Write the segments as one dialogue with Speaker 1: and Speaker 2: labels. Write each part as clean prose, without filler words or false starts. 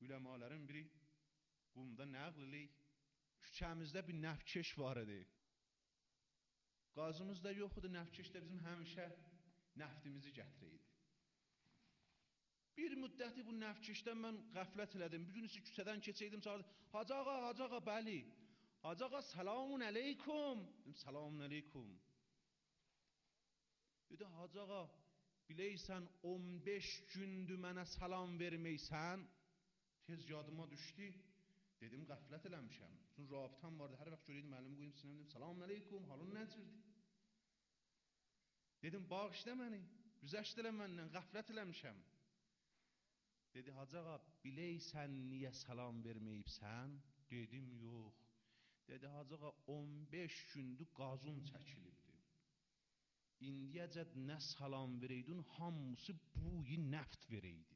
Speaker 1: Üləmaların biri qumda nəql eləyir. Küçəmizdə bir nəfkeş var idi. Qazımız da yox idi, nəfkeş də bizim həmişə nəftimizi gətirəydi. Bir müddəti bu nəfkeşdən mən qəflət elədim. Bir gün isə küçədən keçəydim, çağırdı. Hacı ağa, bəli. Hacı ağa, selamun əleykum. Dedim, selamun əleykum. Dedi, Hacı ağa, biləysən 15 gündür mənə salam verməysən. Tez yadıma düşdü. Dedim, qəflət eləmişəm. Çünki rabıtam vardı. Hər vaxt görəydim, əlimi qoyum sinəmə, dedim, selamun əleykum, halın nəcirdir? Dedim, bağışla məni, güzəşt elə məndən, qəflət eləmişəm. Dedi, Hacı ağa, biləysən niyə salam verməyibsən? Dedim, yox. Dedi, Hacı ağa, 15 gündür qazun çəkilibdir. İndiyəcəd nə salam vereydin, hamısı buyi nəft vereydi.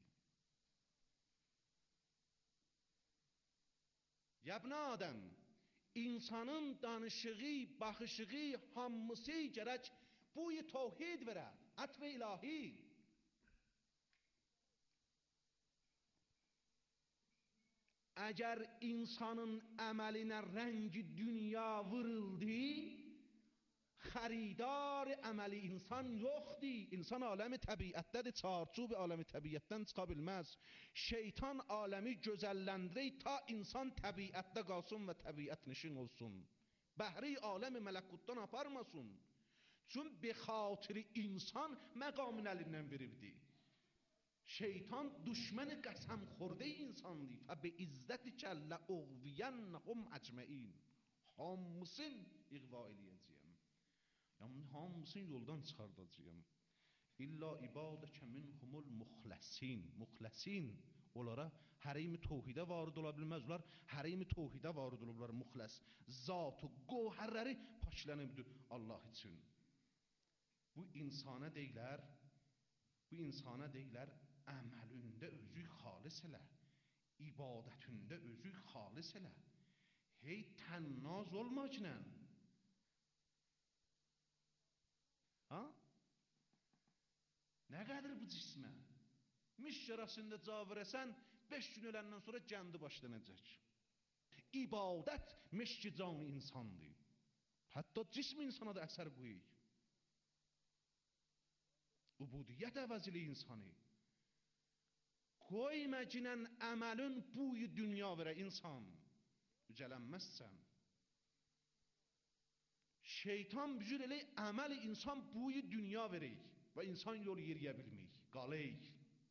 Speaker 1: Yəbnə Adəm, insanın danışığı, baxışığı, hamısı gərək buyi tevhid verə, ətv-i ilahi. Əgər insanın əməlinə rəngi dünya vırıldı, xəridar əməli insan yoxdur. İnsan aləmi təbiətdədir, çarçub aləmi təbiətdən çıxa bilməz. Şeytan aləmi gözəlləndirək ta insan təbiətdə qalsın və təbiət nişin olsun. Bəhri aləmi mələkutdan aparmasın. Çün be xatiri insan məqamın əlindən veribdi. Şeytan düşməni qəsəm xordə insandır. Fə be izzəti kəllə uğviyennəhum əcməin. Hamısın iğva eləyəcəyəm. Yəni hamısını yoldan çıxardacağım. İlla ibadəkə minhumul muxləsin. Muxləsin onlara hərimi tevhidə varid ola bilməz. Onlar hərimi tevhidə varid olublar. Muxləs zat-ı gövhərləri paklənibdir Allah üçün. Bu insana deyilər əməlündə özü xalis elə, ibadətündə özü xalis elə. Hey tənnaz olma kinən. Ha? Nə qədər bu cismə? Miş yarasında cavab verəsən, 5 gün öləndən sonra gəndi başlanacaq. İbadət meşki canı insandır. Hətta cism insana da əsər qoyur. Ubudiyyət əvəzili insanı. Qoyma cinən əməlin buyu dünya verə insan. Yücələnməzsən. Şeytan bücür elə əməli insan buyu dünya verək və insan yol yeriyə bilmək, qalək.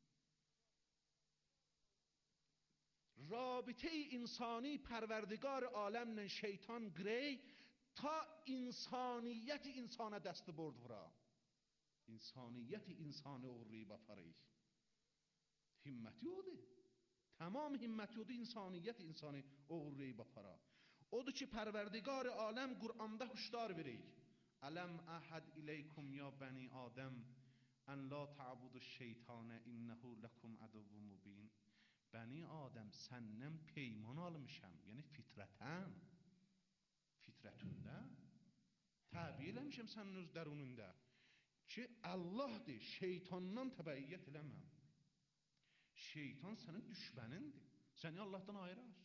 Speaker 1: Rabitə-i insani pərverdigar aləmlə şeytan qirək ta insaniyyət insana dəsti bord vura. İnsaniyyət insanı uğrayıb aparıq. Himməti odur. Tamam himməti odur, insaniyyət insanı uğrayıb apara. Odur ki, pərverdigar aləm Qur'anda huşdar verir. Ələm əhəd iləykum ya bəni Adəm ən la ta'budu şeytanə innəhu ləkum ədəvvü mubin. Bəni Adəm, səndən peyman almışam, yəni fitrətən, fitrətündə, təbi eləmişəm sənin öz dərununda ki, Allahdır, şeytandan təbəiyyət eləməm. Şeytan sənin düşmənindir, səni Allahdan ayırar.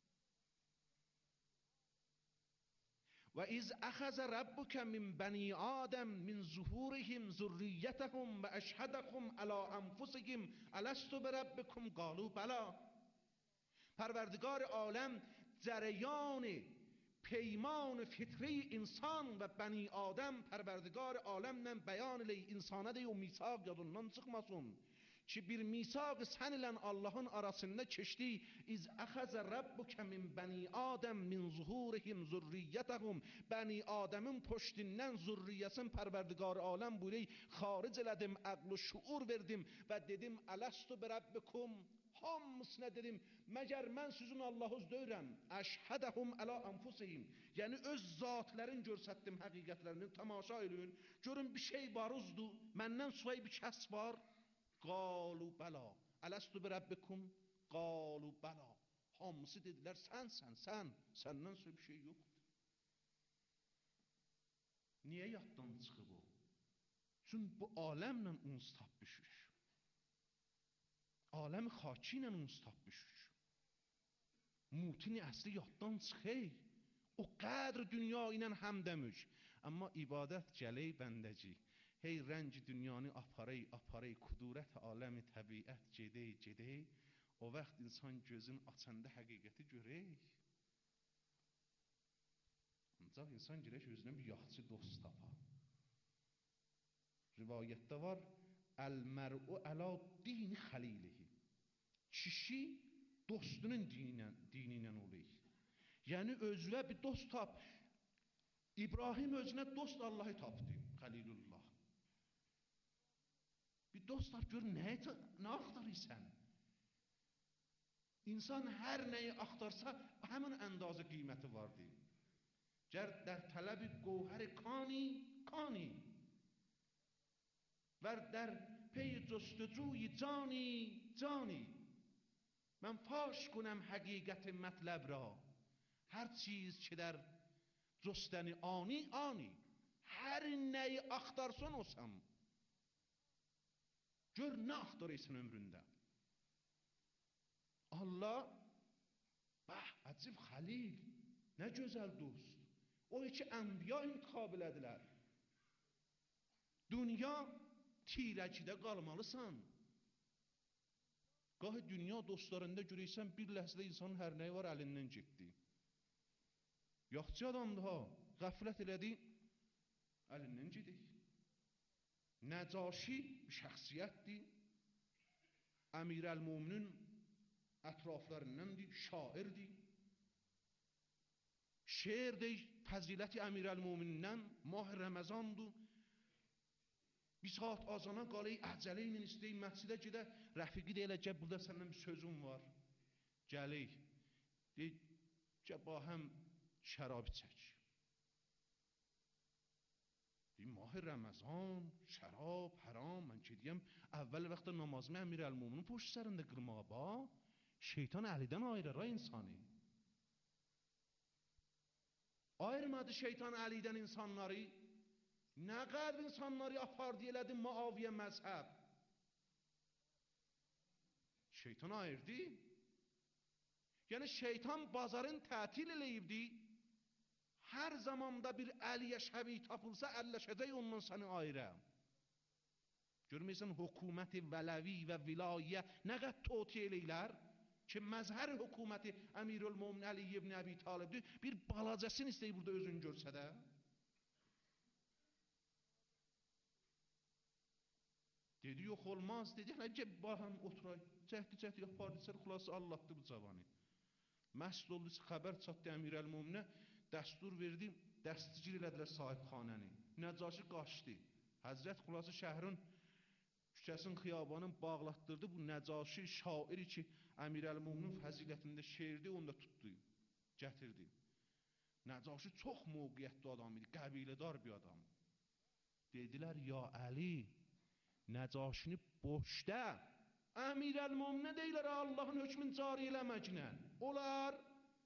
Speaker 1: Və iz əxəzə Rabbukə min bəni Adəm min zuhurihim zürriyyətəhum və əşhədəhum ələ ənfusihim ələstü bə Rabbikum qalu bəla. Pərverdigar aləm cərəyan پیمان فطری انسان و بنی آدم پروردگار عالمden beyan eləyir insana deyir o misaq yadından çıxmasın ki bir misaq səninlə Allahın arasında keçdi iz əxəzə rabbuka min bani Adəm min zuhurihim zurriyyətəhum bani Adəmin püştindən zürriyyəsin pərverdigar aləm buyuruyor xaric elədim əql و şuur verdim və dedim ələstu bi rabbikum hamısına dedim məgər mən sizin Allahınız deyirəm əşhədəhum ələ ənfusihim yəni öz zatlərin görsətdim həqiqətlərini tamaşa eləyin görün bir şey varızdır məndən suay bir kəs var qalu bəla ələstu bi rabbikum qalu bəla hamısı dedilər səndən suay bir şey yoxdur niyə yaddan çıxıb o çünki bu aləmlə uns tapmışıq aləm xaki ilə uns tapmışıq Mutini əsli yaddan çıxey. O qədr dünya ilə həm demiş. Amma ibadət gələk bəndəci. Hey rənc dünyanı aparey, aparey, kudurət aləmi təbiət gedey, gedey. O vaxt insan gözün açanda həqiqəti görək. Ancaq insan girək özünə bir yaxçı dost tapar. Rivayətdə var, əl-mər'u əla dini xəlilihi. Kişi dostunun dini ilə olayıq. Yəni özünə bir dost tap. İbrahim özünə dost Allah'ı tapdı, Xəlilullah. Bir dost tap, gör nə axtarırsan? İnsan hər nəyi axtarsa, həmin əndazə qiyməti vardır. Gər در طلب گوهر کانی کانی ور در پی جستجوی جانی جانی. من فاش کنم حقیقت مطلب را، هر چیز که در جستن آنی آنی. Hər nəyi axtarsan olsam, gör nə axtarırsan ömründə. Allah, bəh, əcib xəlil, nə gözəl dost. O iki ənbiya intiqab elədilər. Dünya tirəkidə qalmalısan. Qahi dünya dostlarında görəysən, bir ləhzədə insanın hər nəyi var, əlindən getdi. Yaxçı adamdır ha, qəflət elədi, əlindən gedik. Nəcaşi bir şəxsiyyətdir. Əmirəl-Müminin ətraflarındandır, şairdir. Şeirdir, fəziləti Əmirəl-Müminindən, mah Ramazandır. Bir saat azana qalay, əcələ ilə istəyək, məscidə gedə, rəfiqi deyilə, gəl, burada səndən bir sözüm var. Gələk, deyək, gəl, bahəm şərabı çək. deyim ماه رمضان شراب حرام. من که diyəm əvvəl vaxtda namazımı Əmirəl-Müminin puşt sərində qırmağa bax. Şeytan Əlidən ayırır insanı. Ayırmadı şeytan Əlidən insanları. Nə qədər insanları apardı elədi Muaviyə məzhəb. Şeytan ayırdı. Yəni şeytan bazarın tətil eləyibdi. Hər zamanda bir Əliyə şəbi tapılsa əlləşəcək ondan səni ayrı. Görməyəsən hökuməti vələvi və vilayə nə qədər totiyə eləylər ki məzhər hökuməti Əmirül-Mömin Əli ibn Əbi Talibdir. Bir balacasını istəyir burada özünü görsə də. Dedi yox olmaz. Dedi hələ ki baxın oturaq. Cəhdi yapardısa xulası Allah'tı bu cavanı. Məsd oldu xəbər çatdı Əmirəl-Möminə. Dəstur verdi, dəstigir elədilər sahibxanəni. Nəcaşi qaçdı. Həzrət xulası şəhrin küçəsin, xiyabanın bağlatdırdı. Bu Nəcaşi şairi ki, Əmirəl-Müminin fəzilətində şeirdi, onu da tutdu, gətirdi. Nəcaşi çox mövqiyyətli adam idi, qəbilədarbir adam. Dedilər, ya Əli, Nəcaşini boşda, Əmirəl-Möminə deyilər, Allahın hökmün cari eləməklə. Olar.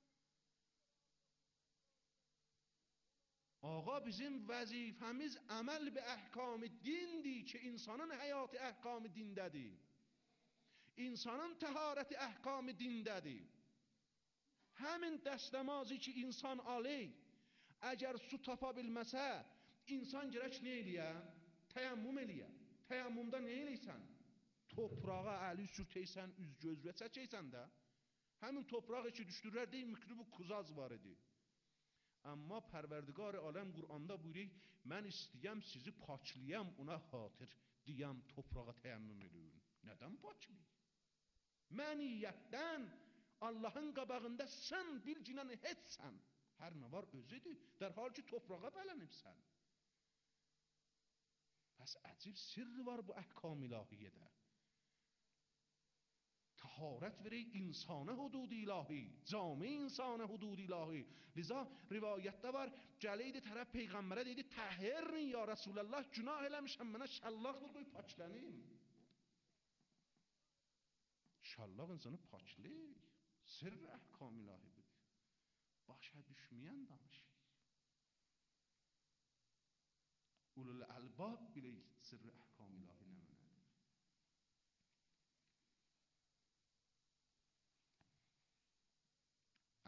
Speaker 1: Ağa bizim vəzifəmiz əməl bi əhkam-ı dindir ki, insanın həyatı əhkam-ı dindədir. İnsanın təharəti əhkam-ı dindədir. Həmin dəstəmazı ki, insan aley, əgər su tapa bilməsə, insan gərək nə eləyə? Təyəmmüm eləyə. Təyəmmümdə nə eləysən? Toprağa əli sürtəysən, üz-gözvə çəkəysən də, həmin toprağı ki, düşdürər deyil, mikrobu kuzaz var idi. Amma Pərverdigar aləm Quranda buyuruyor, mən istəyəm sizi paçlayam, ona xatir deyəm toprağa təyəmmüm eləyin. Nədən paçlayın? Məniyyətdən Allahın qabağında sən bilginən heçsən. Hər nə var özüdür, dərhal ki toprağa bələnibsən. Pəs əcib sirri var bu əhkam ilahiyyədə. Taharət verək insana hudud ilahi, cami insana hudud ilahi. Liza rivayətdə var, gələydi tərəf Peyğəmbərə deydi, təhirrin ya Rasulallah, günah eləmişəm, mənə şəllaqdır qoy paçlanayım. Şəllaq insanı paçlayır, sirr əhkam ilahi budur. Başa düşməyən danışır. Ulul əlbab bilək sirr əhkam ilahi nə mənədir.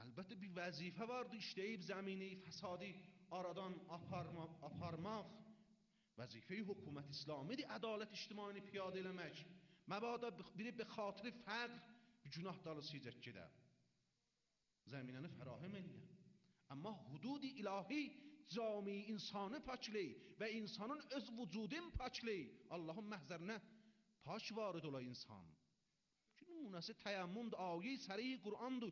Speaker 1: Əlbəttə bir vəzifə vardı, işləyib zəmini fəsadi aradan aparmaq. Vəzifəyi hökumət İslamidir, ədalət ictimai piyadə eləmək. Məbada biri به خاطر فقر bir günah dalısıca gedə. Zəminəni fərahem eləyən. Amma hudud-i ilahi cami insanı paçli və insanın öz vücudun paçli. Allahın məhzərinə paç varid ola insan. Nmunəsi təyammümdür, ayə-i səri Qur'andır.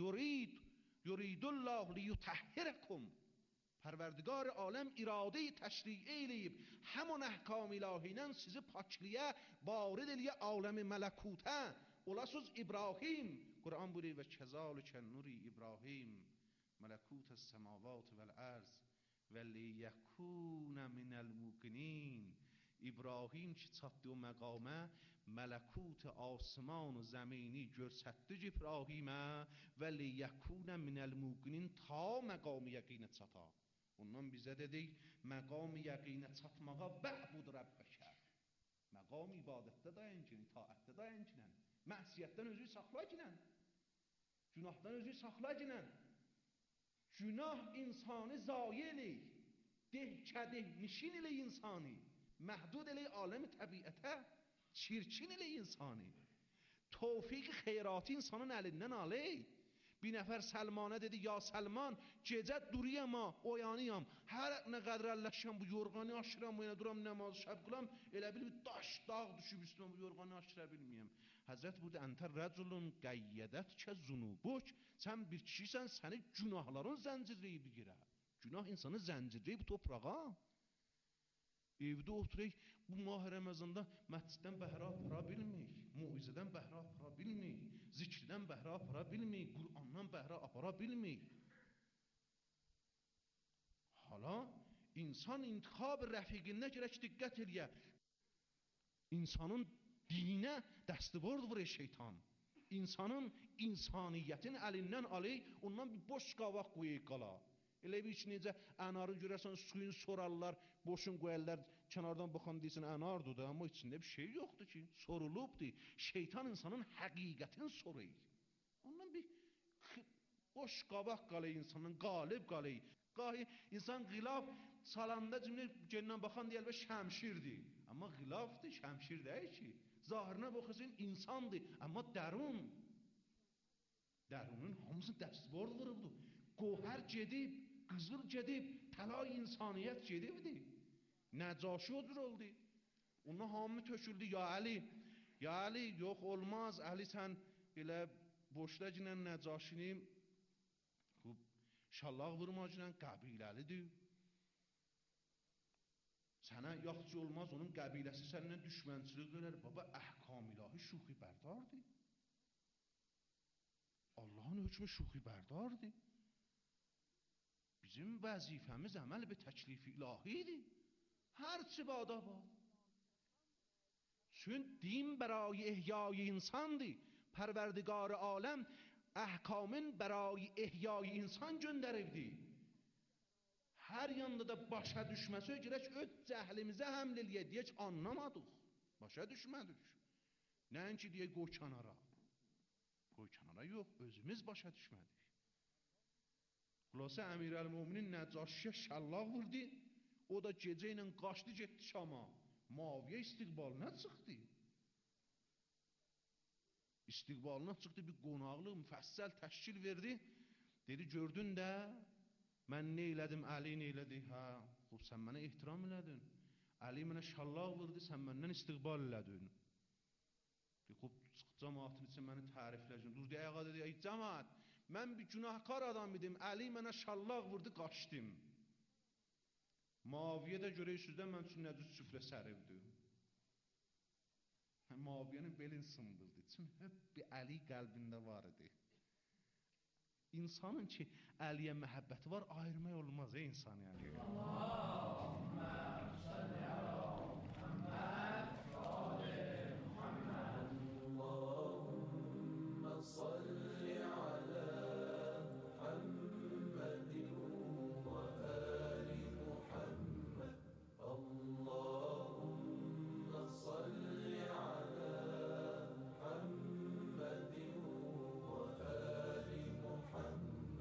Speaker 1: Yuridullah liyutəhhirəkum. Pərverdigar aləm iradə-i təşri'i eləyib həmən əhkam ilahiylə sizi paçliyə varid eləyə aləmi mələkutə. Olasız İbrahim. Qur'an buyuruyor və kəzalikə nuri İbrahim mələkut əs-səmavat vəl-ərz və liyəkunə minəl muqinin. İbrahim ki çatdı o məqamə, mələkut asman و zəmini görsətdi İbrahimə və liyəkunə minəl muqinin ta məqam yəqinə çata. Ondan bizə dedik, məqam yəqinə çatmağa bə'bud Rəbbəkə. Məqam ibadətdə dayançın, itaətdə dayançın. Məsiyyətdən özü saxla ginən. Günahdan özü saxla ginən. Günah insanı zayi eləyir. Dehkədeh nişin eləyir insanı. Məhdud eləyir aləm təbiətə. Çirkin eləyir insanı. Tevfik xeyratı insanın əlindən alır. Bir nəfər Səlmanə dedi, ya Səlman, gecə duruyam, oyanıyam. Hər nə qədər əlləşəm, bu yorğanı aşıram, yenə duram, nəmaz şəb qılam, elə bil bir daş, dağ düşüb üstümə, bu yorğanı aşıra bilməyəm. Həzrət burada, əntər rəculun qəyyədət kə zunubuk, sən bir kişisən, səni günahların zəncirləyib girə. Günah insanı zəncirləyib toprağa. Evdə oturaq, bu mah Ramazanda məsciddən bəhrə apara bilməyik, muizədən bəhrə apara bilməyik, zikirdən bəhrə apara bilməyik, Qur'andan bəhrə apara bilməyik. Hala insan intixab rəfiqində gərək diqqət eləyə. İnsanın dinə dəstibord vurur şeytan. İnsanın insaniyyətin əlindən alır, ondan bir boş qavaq qoyur qala. Elə bir ki, necə ənarı görərsən, suyun sorarlar, boşun qoyarlar, kənardan baxan deyirsən, ənardır da, amma içində bir şey yoxdur ki, sorulubdur. Şeytan insanın həqiqətini soruyur. Ondan bir boş qabaq qalır insanın, qalib qalır. Qahi insan qilaf salanda cümlə gəndən baxan deyər və şəmşirdir. Amma qilafdır, şəmşir deyil ki. Zahirına baxasın insandır, amma dərunun hamısı dəstibord vurubdur. Qohər gedib, qızıl gedib, təlay insaniyyət gedibdir. Nəcaşi odur oldu. Ona hamı töküldü, ya Əli, yox olmaz, Əli sən elə boşda ginən Nəcaşini şallaq vurma ginən qəbiləlidir. Sənə yaxşı olmaz, onun qəbiləsi səninlə düşmənçilik görər. Baba, əhkam ilahi şuxi bərdardır. Allahın hökmü şuxi bərdardır. Bizim vəzifəmiz əməl bir təklif ilahidir. Hər çi bada var. Çünki din برای احیای insandır. Pərverdigar aləm əhkamın برای احیای insan göndəribdir. Hər yanda da başa düşməsə gərək öz cəhlimizə həml eləyək, deyək anlamadıq. Başa düşmədik. Nəinki deyək qoy kənara. Qoy kənara yox, özümüz başa düşmədik. Xülasə Əmirəl-Möminin Nəcaşiyə şəllaq vurdu. O da gecə ilə qaçdı getdi Şama. Muaviyə istiqbalına çıxdı. İstiqbalına çıxdı, bir qonaqlıq müfəssəl təşkil verdi. Dedi, gördün də, mən nə elədim, Əli nə elədi? Hə, xub, sən mənə ehtiram elədin. Əli mənə şəllaq vurdu, sən məndən istiqbal elədin. Xub, cəmaatın üçün məni tərifləyəcəm. Durdu ayağa dedi, ey cəmaat, mən bir günahkar adam idim, Əli mənə şəllaq vurdu, qaçdım. Muaviyə də görək sizdən mən üçün nəcüz süfrə səribdi. Muaviyənin belin sındırdı. Çünki hep bir Əli qəlbində var idi. İnsanın ki, Əliyə məhəbbəti var, ayırmaq olmaz ey insan yəni. Allahümmə salli alə Muhammed və alə Muhammed. Allahümmə salli alə Muhammedin və əli Muhammed. Allahümmə salli alə Muhammedin və əli Muhammed.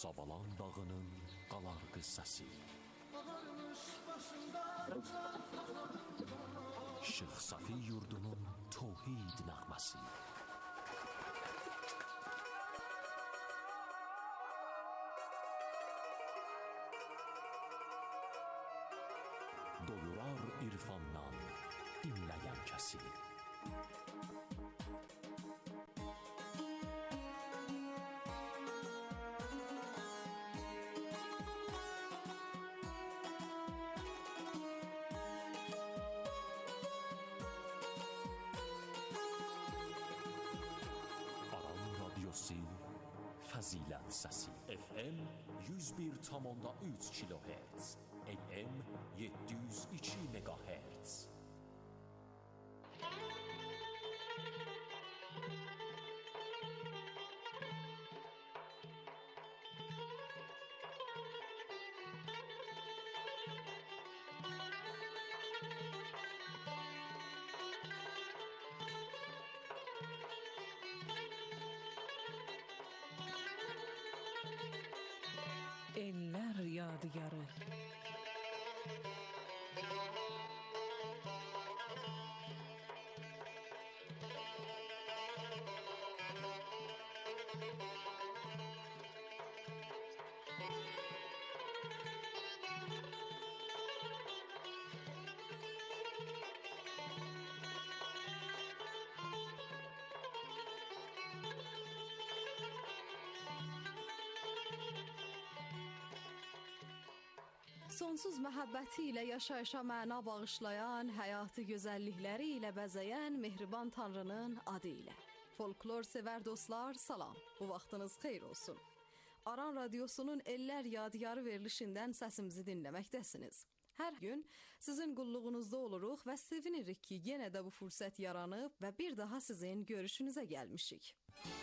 Speaker 2: Sabalan dağının qalar qıssası. Şeyx Safi yurdunun tövhid nəğməsi. Doyurar irfandan dinləyən kəsi. Fəzilət səsi. FM 101,3 kHz, AM 702 MHz.
Speaker 3: Eller yadigarı. Sonsuz məhəbbəti ilə yaşayışa məna bağışlayan, həyatı gözəllikləri ilə bəzəyən mehriban Tanrının adı ilə. Folklor sevər dostlar, salam. Bu vaxtınız xeyir olsun. Aran Radyosu'nun Eller Yadigarı verilişindən səsimizi dinləməkdəsiniz. Hər gün sizin qulluğunuzda oluruq və sevinirik ki, yenə də bu fürsət yaranıb və bir daha sizin görüşünüzə gəlmişik.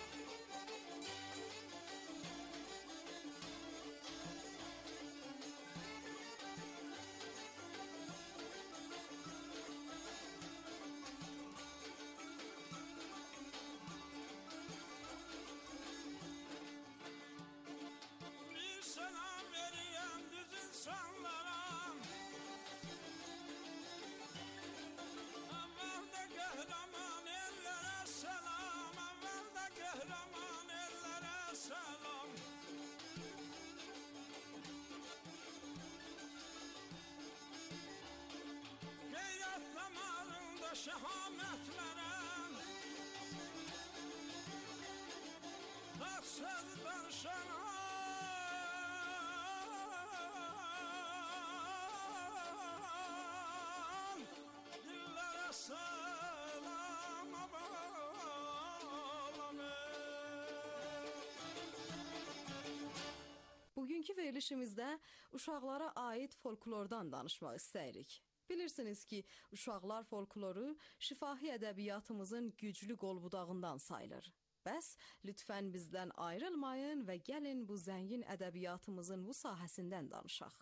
Speaker 4: Şehamet veren tatsızdan şenan dillere selam bağlanır.
Speaker 3: Bugünkü verilişimizdə uşaqlara aid folklordan danışmaq istəyirik. Bilirsiniz ki, uşaqlar folkloru şifahi ədəbiyyatımızın güclü qolbudağından sayılır. Bəs, lütfən bizdən ayrılmayın və gəlin bu zəngin ədəbiyyatımızın bu sahəsindən danışaq.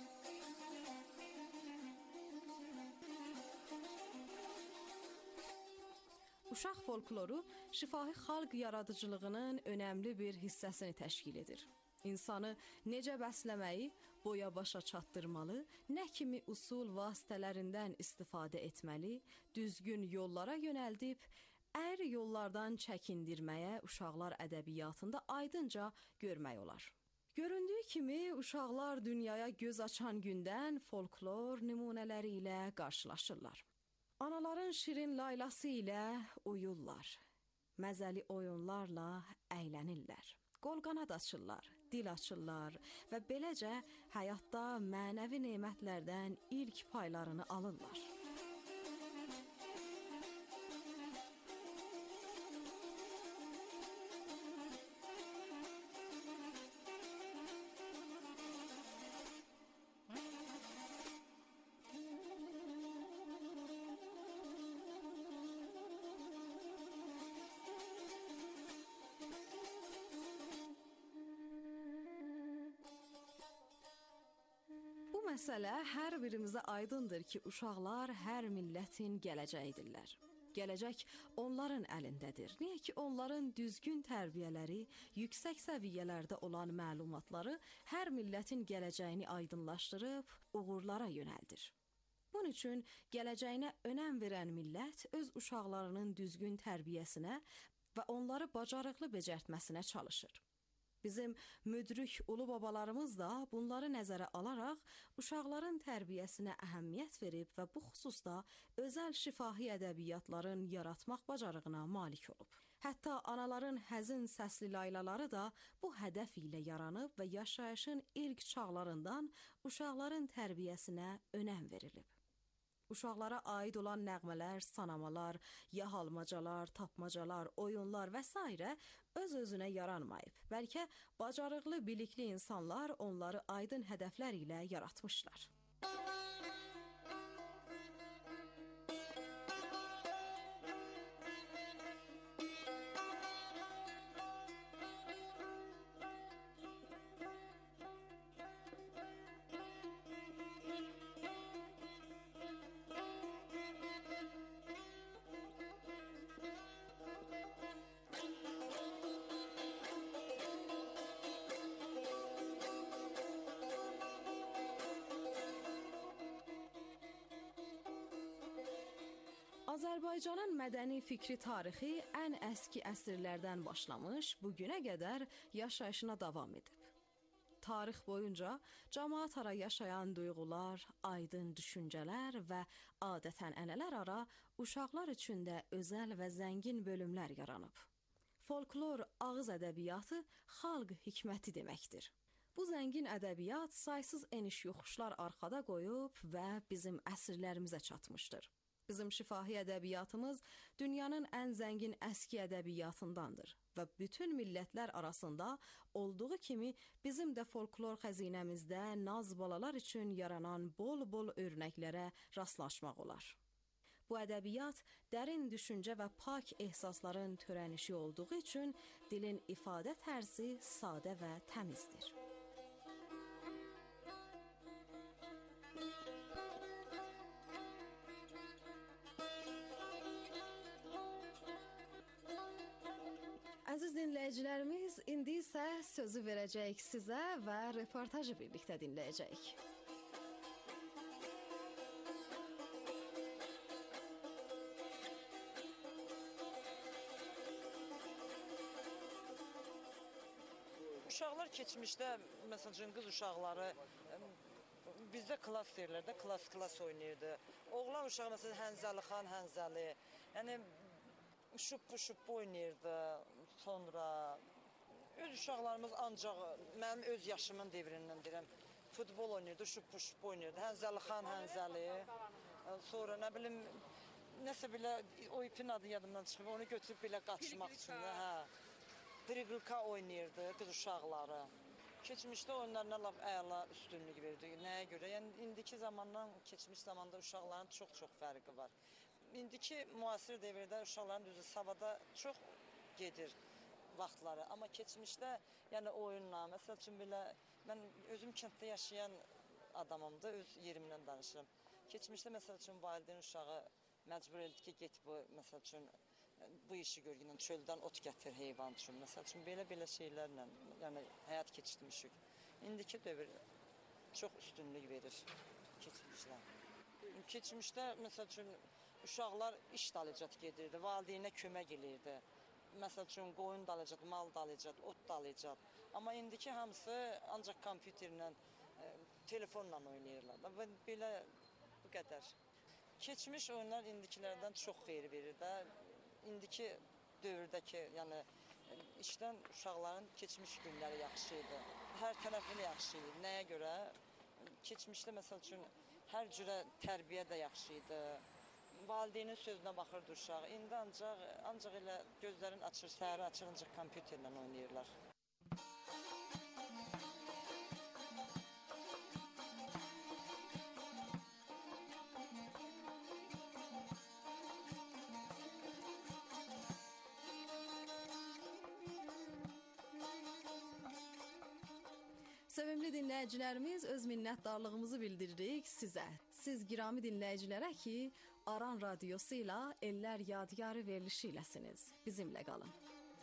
Speaker 3: Uşaq folkloru şifahi xalq yaradıcılığının önəmli bir hissəsini təşkil edir. İnsanı necə bəsləməyi, boya başa çatdırmalı, nə kimi usul vasitələrindən istifadə etməli, düzgün yollara yönəldib, əyri yollardan çəkindirməyə uşaqlar ədəbiyyatında aydınca görmək olar. Göründüyü kimi, uşaqlar dünyaya göz açan gündən folklor nümunələri ilə qarşılaşırlar. Anaların şirin laylası ilə uyurlar, məzəli oyunlarla əylənirlər. Qol-qanad açırlar, dil açırlar və beləcə həyatda mənəvi nemətlərdən ilk paylarını alırlar. Bu məsələ hər birimizə aydındır ki, uşaqlar hər millətin gələcəyidirlər. Gələcək onların əlindədir. Niyə ki, onların düzgün tərbiyələri, yüksək səviyyələrdə olan məlumatları hər millətin gələcəyini aydınlaşdırıb uğurlara yönəldir. Bunun üçün gələcəyinə önəm verən millət öz uşaqlarının düzgün tərbiyəsinə və onları bacarıqlı becərtməsinə çalışır. Bizim müdrik ulu babalarımız da bunları nəzərə alaraq uşaqların tərbiyəsinə əhəmiyyət verib və bu xüsusda özəl şifahi ədəbiyyatların yaratmaq bacarığına malik olub. Hətta anaların həzin səsli laylaları da bu hədəf ilə yaranıb və yaşayışın ilk çağlarından uşaqların tərbiyəsinə önəm verilib. Uşaqlara aid olan nəğmələr, sanamalar, yahalmacalar, tapmacalar, oyunlar və s. öz-özünə yaranmayıb. Bəlkə bacarıqlı, bilikli insanlar onları aydın hədəflər ilə yaratmışlar. Azərbaycanın mədəni fikri tarixi ən əski əsrlərdən başlamış, bugünə qədər yaşayışına davam edib. Tarix boyunca cəmaət ara yaşayan duyğular, aydın düşüncələr və adət-ənənələr ara uşaqlar üçün də özəl və zəngin bölümlər yaranıb. Folklor ağız ədəbiyyatı xalq hikməti deməkdir. Bu zəngin ədəbiyyat saysız eniş-yoxuşlar arxada qoyub və bizim əsrlərimizə çatmışdır. Bizim şifahi ədəbiyyatımız dünyanın ən zəngin əski ədəbiyyatındandır və bütün millətlər arasında olduğu kimi bizim də folklor xəzinəmizdə naz balalar üçün yaranan bol-bol örnəklərə rastlaşmaq olar. Bu ədəbiyyat dərin düşüncə və pak ehsasların törənişi olduğu üçün dilin ifadə tərzi sadə və təmizdir. Əziz dinləyicilərimiz, indi isə sözü verəcəyik sizə və reportajı birlikdə dinləyəcəyik.
Speaker 5: Uşaqlar keçmişdə, məsələn, qız uşaqları bizdə klas deyirlər də, klas oynayırdı. Oğlan uşağı, məsələn, Hənzəli xan, Hənzəli, yəni şup oynayırdı. Sonra öz uşaqlarımız ancaq mənim öz yaşımın devrindən deyirəm, futbol oynayırdı, şup oynayırdı. Hənzəli xan, Hənzəli. Sonra nə bilim, nəsə belə o ipin adı yadımdan çıxıb, onu götürüb belə qaçmaq üçün. Driqilka oynayırdı qız uşaqları. Keçmişdə oyunlarına lap əla üstünlük verdi. Nəyə görə? Yəni indiki zamandan keçmiş zamanda uşaqların çox fərqi var. İndiki müasir devirdə uşaqların düzü savada çox gedir vaxtları. Amma keçmişdə, yəni oyunla, məsəl üçün belə, mən özüm kənddə yaşayan adamımdır, öz yerimdən danışıram. Keçmişdə, məsəl üçün, valideyn uşağı məcbur edildi ki, get bu, məsəl üçün, bu işi görgünən çöldən ot gətir heyvan üçün. Məsəl üçün, belə şeylərlə, yəni həyat keçirmişik. İndiki dövr çox üstünlük verir keçmişlər. Keçmişdə, məsəl üçün, uşaqlar iş dalıcat gedirdi, valideynə kömək edirdi. Məsəl üçün, qoyun dalıcat, mal dalıcat, ot dalıcat. Amma indiki hamısı ancaq kompüterlə, telefonla oynayırlar. Belə bu qədər. Keçmiş oyunlar indikilərdən çox xeyir verir də. İndiki dövrdəki, yəni işdən uşaqların keçmiş günləri yaxşı idi. Hər tərəfini yaxşı idi. Nəyə görə? Keçmişdə, məsəl üçün, hər cürə tərbiyə də yaxşı idi. Valideynin sözünə baxırdı uşaq. İndi ancaq elə gözlərini açır, səhəri açır, ancaq kompüterlə oynayırlar.
Speaker 3: Sevimli dinləyicilərimiz, öz minnətdarlığımızı bildiririk sizə. Siz girami dinləyicilərə ki, Aran Radiosu ilə Ellər Yadigarı verilişi iləsiniz. Bizimlə qalın.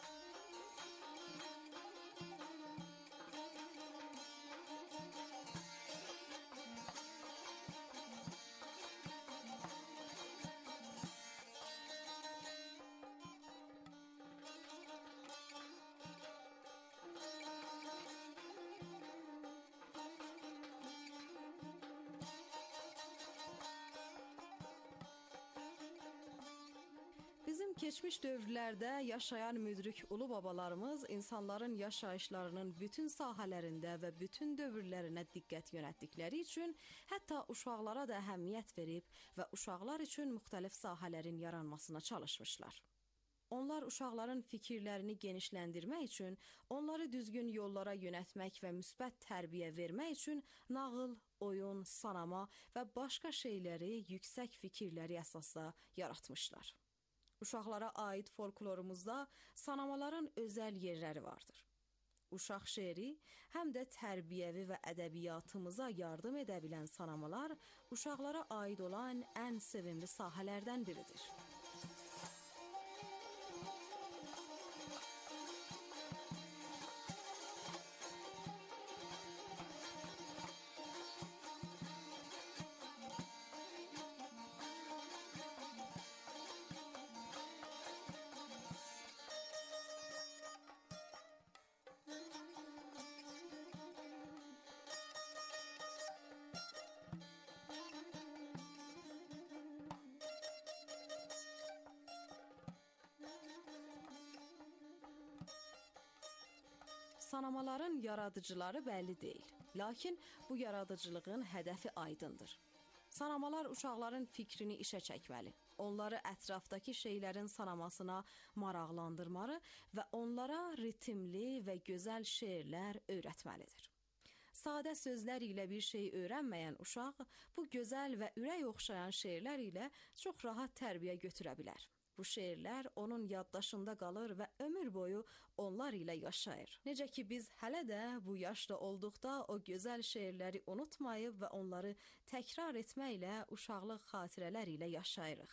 Speaker 3: Bizim keçmiş dövrlərdə yaşayan müdrik ulu babalarımız insanların yaşayışlarının bütün sahələrində və bütün dövrlərinə diqqət yönəltdikləri üçün hətta uşaqlara da əhəmiyyət verib və uşaqlar üçün müxtəlif sahələrin yaranmasına çalışmışlar. Onlar uşaqların fikirlərini genişləndirmək üçün, onları düzgün yollara yönəltmək və müsbət tərbiyə vermək üçün nağıl, oyun, sanama və başqa şeyləri yüksək fikirləri əsasda yaratmışlar. Uşaqlara aid folklorumuzda sanamaların özəl yerləri vardır. Uşaq şeiri həm də tərbiyəvi və ədəbiyyatımıza yardım edə bilən sanamalar uşaqlara aid olan ən sevimli sahələrdən biridir. Sanamaların yaradıcıları bəlli deyil. Lakin bu yaradıcılığın hədəfi aydındır. Sanamalar uşaqların fikrini işə çəkməli, onları ətrafdakı şeylərin sanamasına maraqlandırmalı və onlara ritmli və gözəl şeirlər öyrətməlidir. Sadə sözlər ilə bir şey öyrənməyən uşaq bu gözəl və ürək oxşayan şeirlər ilə çox rahat tərbiyə götürə bilər. Bu şeirlər onun yaddaşında qalır və ömür boyu onlar ilə yaşayır. Necə ki biz hələ də bu yaşda olduqda o gözəl şeirləri unutmayıb və onları təkrar etməklə uşaqlıq xatirələri ilə yaşayırıq.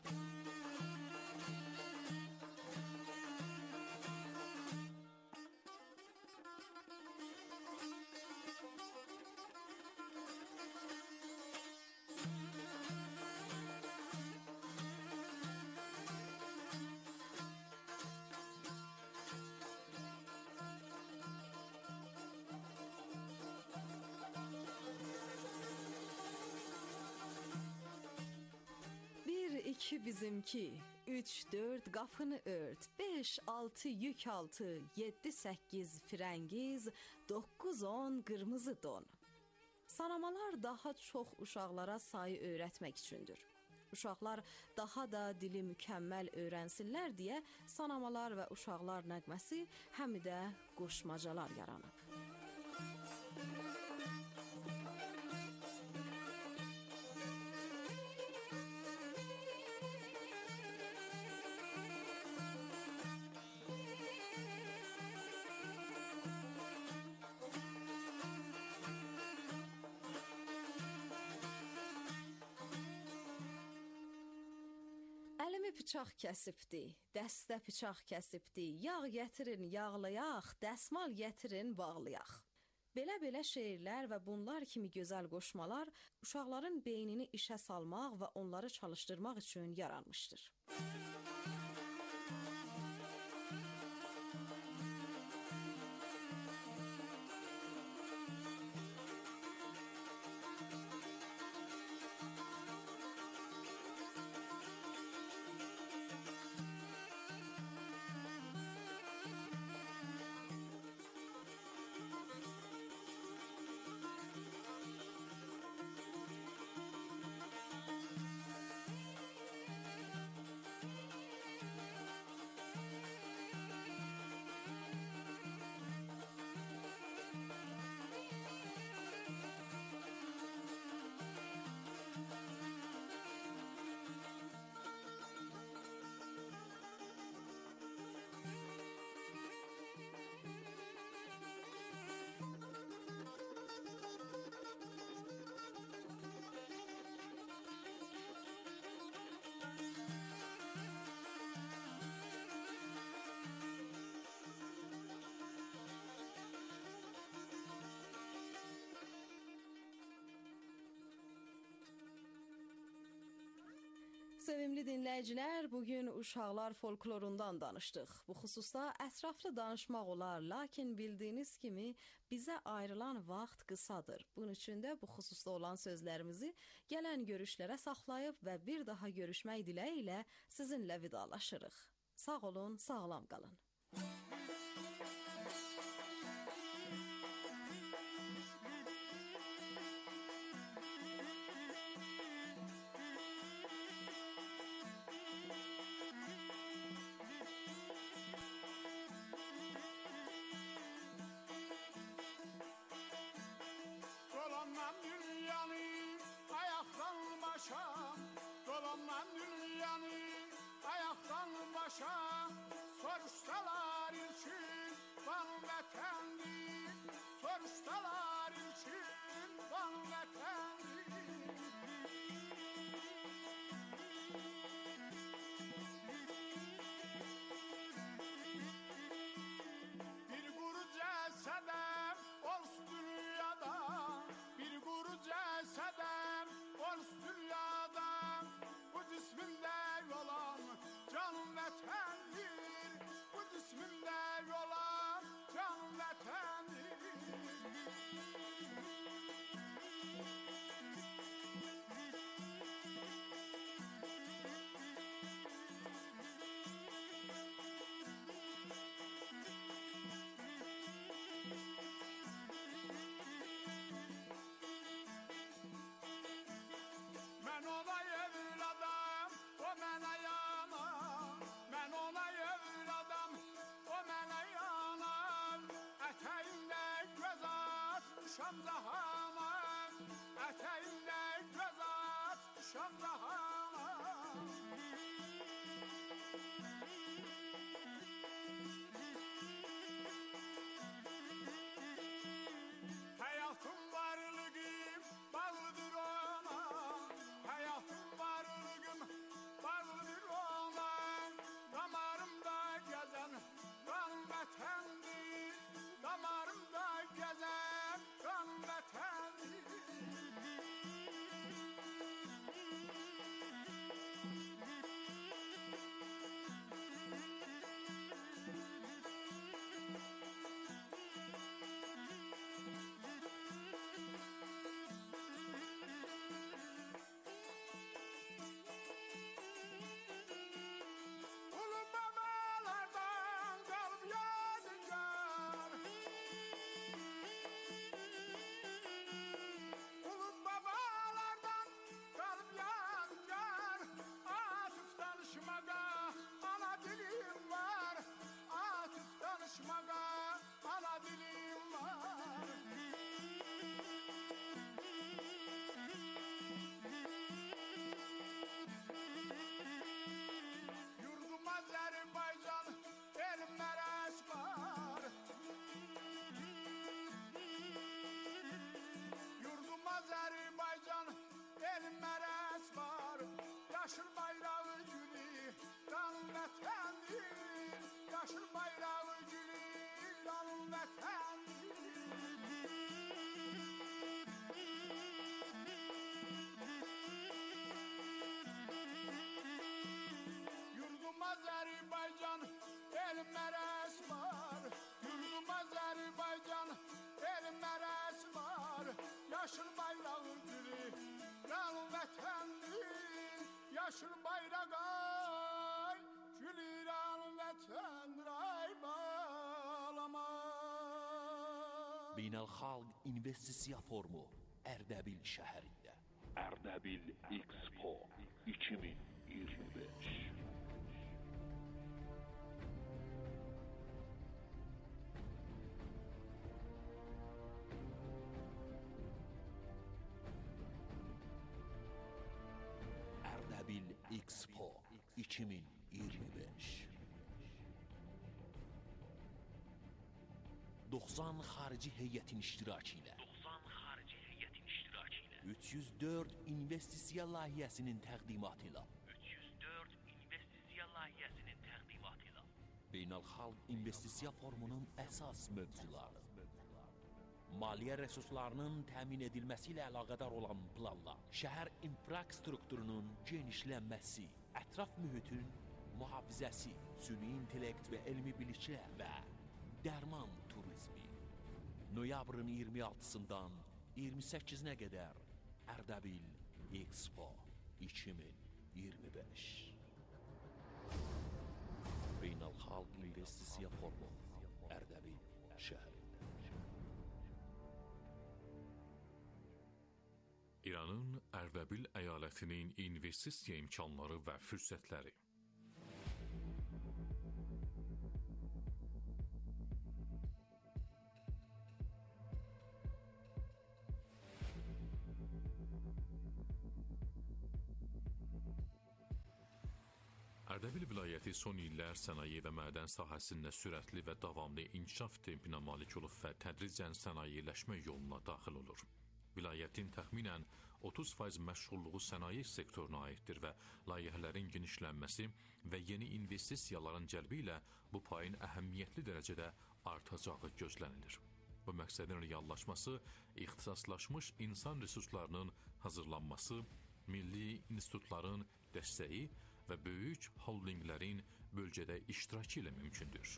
Speaker 3: İki bizimki, 3-4 qapını ört, 5-6 yük altı, 7-8 firəngiz, 9-10 qırmızı don. Sanamalar daha çox uşaqlara sayı öyrətmək üçündür. Uşaqlar daha da dili mükəmməl öyrənsinlər deyə sanamalar və uşaqlar nəğməsi həm də qoşmacalar yaranıb. Əlimi bıçaq kəsibdi, dəstə bıçaq kəsibdi, yağ gətirin yağlayaq, dəsmal gətirin bağlayaq. Belə şeirlər və bunlar kimi gözəl qoşmalar uşaqların beynini işə salmaq və onları çalışdırmaq üçün yaranmışdır. sevimli dinləyicilər, bugün uşaqlar folklorundan danışdıq. Bu xüsusda ətraflı danışmaq olar, lakin bildiyiniz kimi bizə ayrılan vaxt qısadır. Bunun üçün də bu xüsusda olan sözlərimizi gələn görüşlərə saxlayıb və bir daha görüşmək diləyi ilə sizinlə vidalaşırıq. Sağ olun, sağlam qalın.
Speaker 4: Dolanmam dünyanı ayaktan başa, dolanmam dünyanı ayaktan başa. Soruşsalar için van vatandır, soruşsalar için van vatandır. Bir kuru cesedem olsun dünyada, bir kuru cesedem olsun dünyada. Bu cisminde olan canım vatandır, bu cisminde olan canım vatandır. Ben ona evladım, o mənə yana. Ben ona evladım, o mənə yana. Ətəyində göz atmışam zahana, ətəyində göz atmışam zahana. Hayatım varlığım bağlıdır ona, hayatım varlığım bağlıdır ona. Damarımda gezen kan vatandır, damarımda gezen kan vatandır. Ulu babalardan kalıp yadigar, ulu babalardan kalıp yadigar. Atıf danışmaga ana dilim var, atıf danışmaga ana dilim var. Yurdum Azerbaycan, elim meres var. Yurdum Azerbaycan, elim meres var. Yaşıl bayrağı gülü, kanım vatandır. Yaşıl bayrağı gülü, kanım vatandır. Yurdum Azerbaycan, elim meres var. Yurdum Azerbaycan, elim meres var. Yaşıl bayrağı gülü, kanım vatandır. Yaşıl bayrak ay, gülü kanım vatandır. Ay bağlama.
Speaker 2: Beynəlxalq investisiya forumu Ərdəbil şəhərində.
Speaker 6: Erdebil Expo 2025.
Speaker 2: Ərdəbil Expo 2025. 90 xarici heyətin iştirakı ilə 304 investisiya layihəsinin təqdimatı ilə Beynəlxalq investisiya forumunun əsas mövzuları, maliyyə resurslarının təmin edilməsi ilə əlaqədar olan planlar, şəhər infrastrukturunun genişlənməsi, ətraf mühitin mühafizəsi, süni intellekt və elmi biliklər və dərman turizmi. Noyabrın 26-sından 28-nə qədər Ərdəbil Expo 2025. Beynəlxalq investisiya forumu Ərdəbil şəhərində.
Speaker 7: İranın Ərdəbil əyalətinin investisiya imkanları və fürsətləri. Ərdəbil vilayəti son illər sənaye və mədən sahəsində sürətli və davamlı inkişaf tempinə malik olub və tədricən sənayeləşmə yoluna daxil olur. Vilayətin təxminən 30% məşğulluğu sənaye sektoruna aiddir və layihələrin genişlənməsi və yeni investisiyaların cəlbi ilə bu payın əhəmiyyətli dərəcədə artacağı gözlənilir. Bu məqsədin reallaşması, ixtisaslaşmış insan resurslarının hazırlanması, milli institutların dəstəyi və böyük holdinglərin bölgədə iştirakı ilə mümkündür.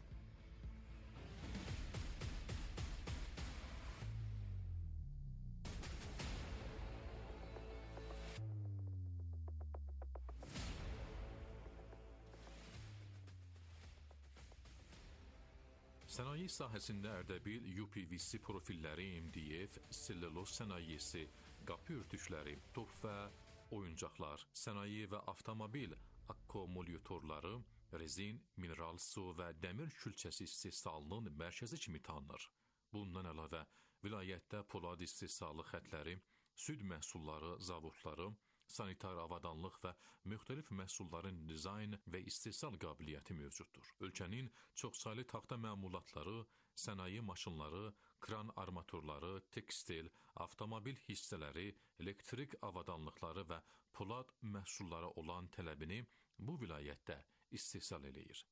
Speaker 7: Sənaye sahəsində Ərdəbil UPVC profilləri, MDF, selluloz sənayesi, qapı örtükləri, top və oyuncaqlar, sənaye və avtomobil akkumulyatorları, rezin, mineral su və dəmir külçəsi istehsalının mərkəzi kimi tanınır. Bundan əlavə, vilayətdə polad istehsalı xətləri, süd məhsulları zavodları, sanitar avadanlıq və müxtəlif məhsulların dizayn və istehsal qabiliyyəti mövcuddur. Ölkənin çoxsaylı taxta məmulatları, sənaye maşınları, kran armaturları, tekstil, avtomobil hissələri, elektrik avadanlıqları və polad məhsullara olan tələbini bu vilayətdə istehsal eləyir.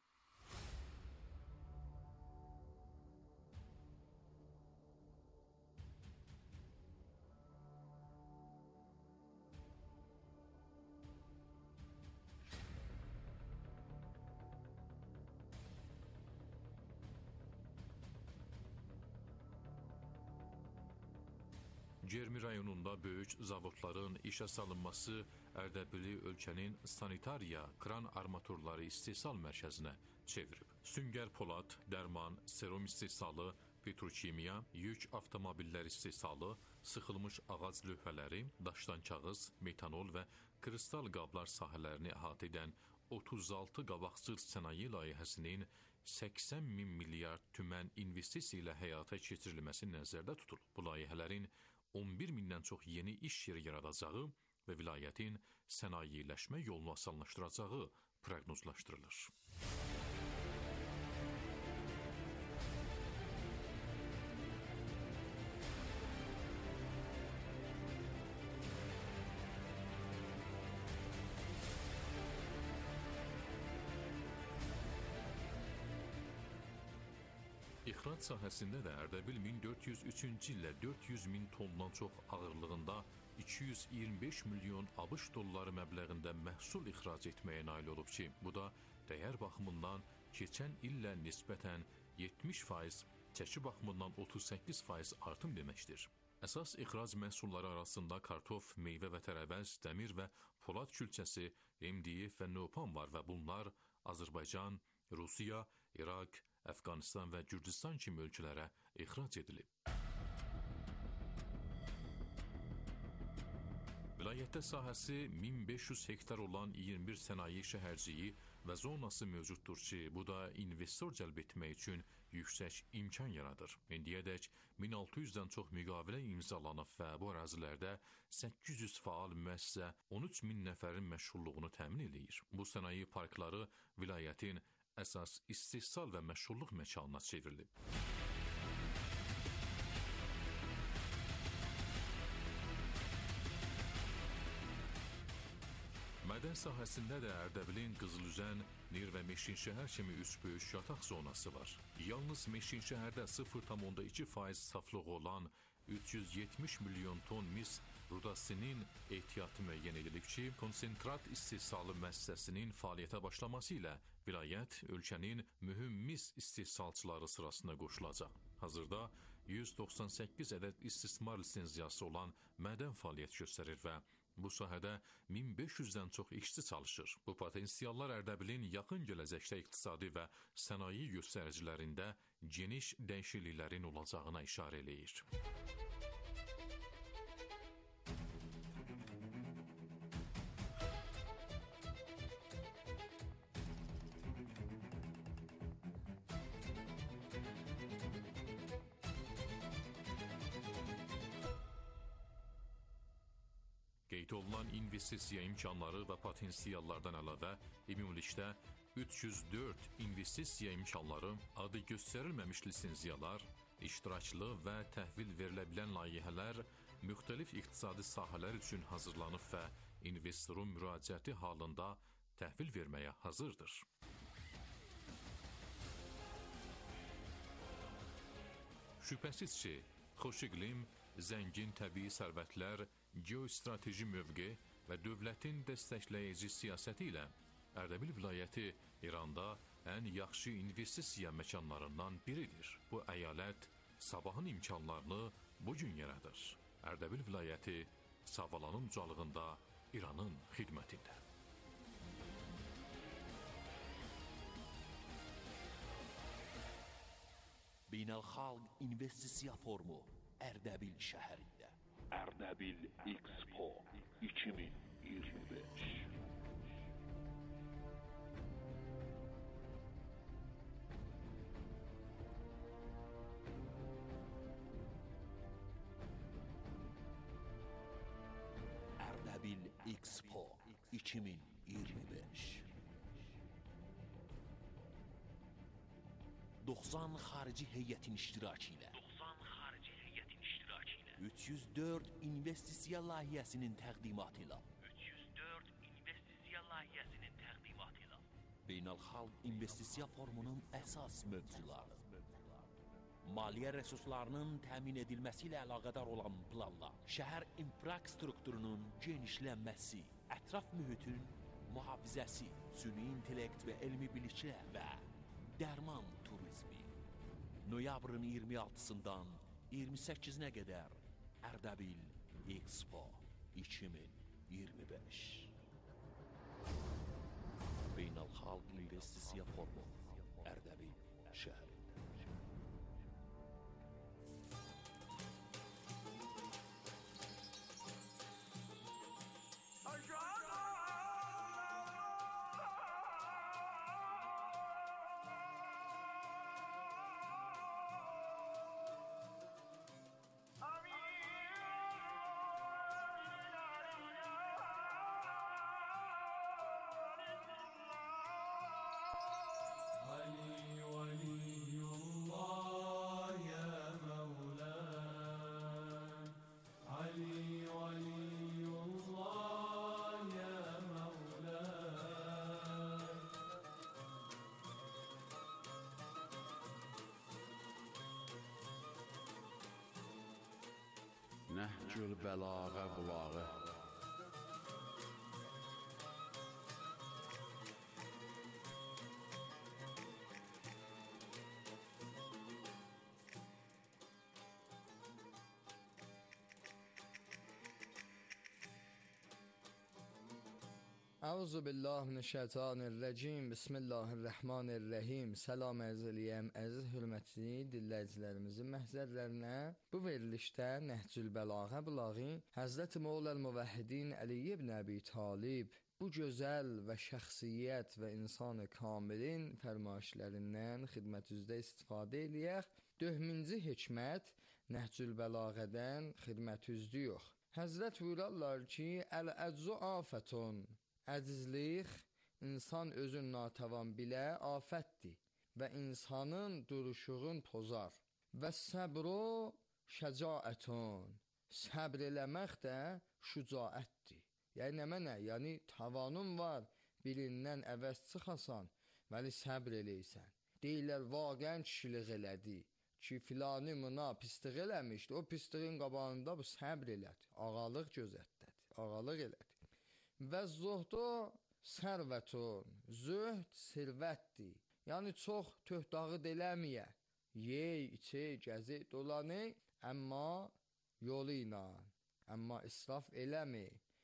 Speaker 7: Cermi rayonunda böyük zavodların işə salınması Ərdəbili ölkənin sanitariya, kran armaturları istehsal mərkəzinə çevirib. Süngər polad, dərman, serum istehsalı, petrokimiya, yük avtomobillər istehsalı, sıxılmış ağac lövhələri, daşdan kağız, metanol və kristal qablar sahələrini əhatə edən 36 qabaqcıl sənaye layihəsinin 80 min milyard tümən investisiya ilə həyata keçirilməsi nəzərdə tutulub. Bu layihələrin 11 mindən çox yeni iş yeri yaradacağı və vilayətin sənayeləşmə yolunu asanlaşdıracağı proqnozlaşdırılır. İxrac sahəsində də Ərdəbil 1403-cü illə 400 min tondan çox ağırlığında 225 milyon ABŞ dolları məbləğində məhsul ixrac etməyə nail olub ki, bu da dəyər baxımından keçən illə nisbətən 70%, çəki baxımından 38% artım deməkdir. Əsas ixrac məhsulları arasında kartof, meyvə və tərəvəz, dəmir və polad külçəsi, MDF və nopan var və bunlar Azərbaycan, Rusiya, İraq, Əfqanistan və Gürcistan kimi ölkələrə ixrac edilib. Vilayətdə sahəsi 1500 hektar olan 21 sənaye şəhərciyi və zonası mövcuddur ki, bu da investor cəlb etmək üçün yüksək imkan yaradır. İndiyədək 1600-dən çox müqavilə imzalanıb və bu ərazilərdə 800 faal müəssisə 13 min nəfərin məşğulluğunu təmin edir. Bu sənaye parkları vilayətin əsas istehsal və məşğulluq məkanına çevrilib. Mədən sahəsində də Ərdəbilin Qızılüzən, Ner və Meşinşəhər kimi 3 böyük yataq zonası var. Yalnız Meşinşəhərdə 0,2% saflığı olan 370 milyon ton mis Rudasinin ehtiyatı müəyyən edilib ki, konsentrat istehsalı müəssisəsinin fəaliyyətə başlaması ilə vilayət ölkənin mühüm mis istehsalçıları sırasına qoşulacaq. Hazırda 198 ədəd istismar lisenziyası olan mədən fəaliyyət göstərir və bu sahədə 1500-dən çox işçi çalışır. Bu potensiallar Ərdəbilin yaxın gələcəkdə iqtisadi və sənaye göstəricilərində geniş dəyişikliklərin olacağına işarə eləyir. Qeyd olunan investisiya imkanları və potensiallardan əlavə ümumilikdə 304 investisiya imkanları, adı göstərilməmiş lisenziyalar, iştiraklı və təhvil verilə bilən layihələr müxtəlif iqtisadi sahələr üçün hazırlanıb və investorun müraciəti halında təhvil verməyə hazırdır. Şübhəsiz ki, xoş iqlim, zəngin təbii sərvətlər, geostrateji mövqe və dövlətin dəstəkləyici siyasəti ilə Ərdəbil vilayəti İranda ən yaxşı investisiya məkanlarından biridir. Bu əyalət sabahın imkanlarını bugün yaradır. Ərdəbil vilayəti Savalanın ucalığında İranın xidmətində.
Speaker 2: Beynəlxalq investisiya forumu Ərdəbil şəhərində.
Speaker 6: Ardabil Expo 2025.
Speaker 2: Ardabil Expo 2025. 90 xarici heyətin iştirakı ilə 304 investisiya layihəsinin təqdimatı ilə Beynəlxalq investisiya forumunun əsas mövzuları, maliyyə resurslarının təmin edilməsi ilə əlaqədar olan planlar, şəhər infrastrukturunun genişlənməsi, ətraf mühitin mühafizəsi, süni intellekt və elmi biliklər və dərman turizmi. Noyabrın 26-sından 28-nə qədər Ardabil Expo 2025. Beynəlxalq investisiya forumu Ardabil şəhərində.
Speaker 8: Nəhcül Bəlağə bulağı.
Speaker 9: Əuzu billah minəşşeytanirracim. Bismillahirrahmanirrahim. Salam ərz eləyəm əziz hörmətli dinləyicilərimizin məhzərlərinə. Bu verilişdə Nəhcül Bəlağə bulağı Həzrət Mövləl Müvəhhidin Əli ibn Əbi Talib bu gözəl və şəxsiyyət və insan-ı kamilin fərmayişlərindən xidmətinizdə istifadə eləyək. 4-cü hikmət Nəhcül Bəlağədən xidmətinizdə yox. Həzrət buyurarlar ki, əl-əczu afətun. Əcizlik insan özün natəvan bilə afətdir və insanın duruşuğun pozar. Və səbru şəcaətun. Səbr eləmək də şücaətdir. Yəni nə mənə? Yəni tavanın var, birindən əvəz çıxasan, vəli səbr eləysən. Deyirlər, vaqən kişilik elədi. ki filanı buna pislik eləmişdi, o pisliğin qabağında bu səbr elədi, ağalıq gözətdədi, ağalıq elədi. Və zuhdu sərvətun, zühd sirvətdir. Yəni çox töhdağı eləməyə, yey, içey, gəzi, dolanı, amma yolu ilə, amma israf eləmi.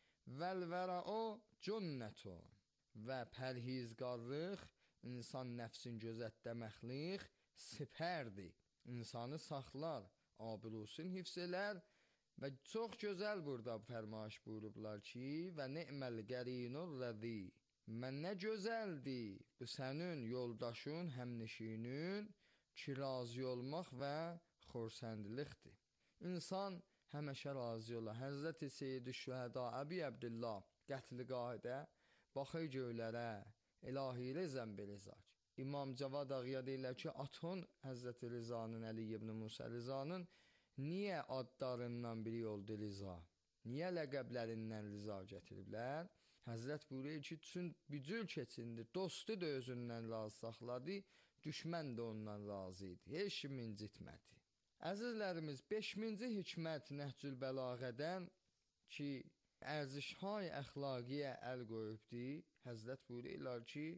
Speaker 9: Vəlvərə o cünnətun və pərhizgarlıq, insan nəfsin gözətləməklik sipərdir. İnsanı saxlar, abirusun hifz elər və çox gözəl burada fərmaş buyurublar ki, və ni'məl qərinur rəzi. Mən nə gözəldir bu sənin yoldaşın, həmnişinin ki, razı olmaq və xorsəndlikdir. İnsan həməşə razı ola. Həzrəti Seyyid-i Şühəda Əbi Əbdillah qətliqahidə baxır göylərə, ilahi rəzən belizak. İmam Cavad Ağaya deyirlər ki, atın Həzrəti Rizanın, Əli ibn Musa Rizanın niyə adlarından biri oldu Riza? Niyə ləqəblərindən Riza gətiriblər? Həzrət buyuruyor ki, çün bücül keçindi, dostu da özündən razı saxladı, düşmən də ondan razı idi, heç kim incitmədi. Əzizlərimiz, 5-ci hikmət Nəhcül Bəlağədən ki, ərzişhay əxlaqiyə əl qoyubdi, Həzrət buyuruyorlar ki,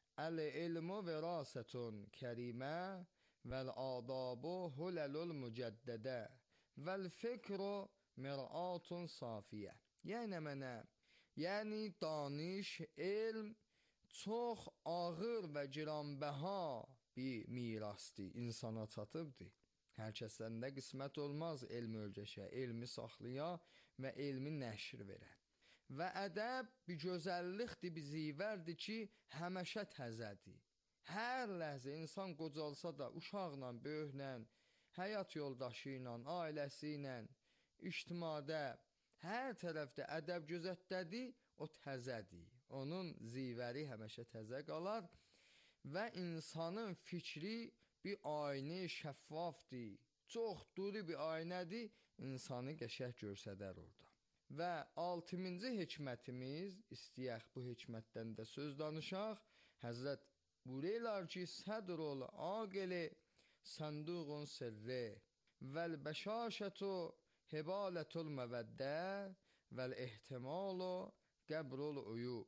Speaker 9: Əl-ilmu verasetun kərimə vəl-adabu huləlul mücəddədə vəl-fikru mir'atun safiyə. Yəni mənə, yəni danış, elm çox ağır və giranbəha bir mirasdır, insana çatıbdır. Hər kəsəndə qismət olmaz elm ölçəşə, elmi saxlaya və elmi nəşr verə. Və ədəb bir gözəllikdir, bir zivərdir ki, həməşə təzədir. Hər ləhzə insan qocalsa da, uşaqla, böyüklə, həyat yoldaşı ilə, ailəsi ilə, ictimada, hər tərəfdə ədəb gözətdədir, o təzədir. Onun zivəri həməşə təzə qalar və insanın fikri bir aynə şəffafdır, çox duru bir aynədir, insanı qəşəng görsədər orada. Və 6-cı hikmətimiz, istəyək bu hikmətdən də söz danışaq, Həzrət buyururlar ki, sədrul aqili sanduğun sirri vəl-bəşaşətu hibalətul məvəddə vəl-ehtimalu qəbrul uyub.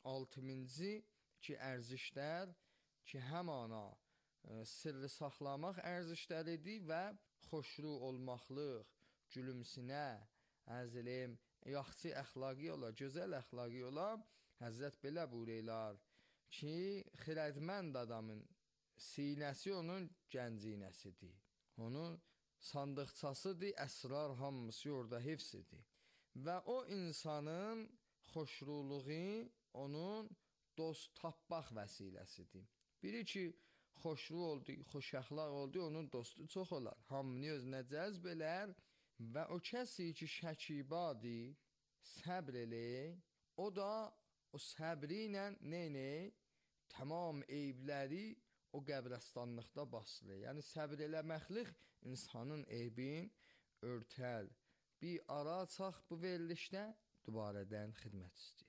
Speaker 9: 6-cı ki, ərzişlər ki, həmana sirri saxlamaq ərzişləridir və xoşru olmaqlıq, gülümsinə, əzilim, yaxşı əxlaqi ola, gözəl əxlaqi ola, Həzrət belə buyururlar ki, xirədmənd adamın sinəsi onun gəncinəsidir, onun sandıqçasıdır, əsrar hamısı orada hifzidir. Və o insanın xoşruluğu onun dost tapmaq vəsiləsidir. Biri ki, xoşru oldu, xoş əxlaq oldu, onun dostu çox olar, hamını özünə cəzb elər. Və o kəsi ki, şəkibadır, səbr eləyir, o da o səbri ilə neynir? Tamam eybləri o qəbrəstanlıqda basılır. Yəni, səbr eləməklik insanın eybin örtəl. Bir ara açaq bu verilişdə, dubarədən xidmət istəyir.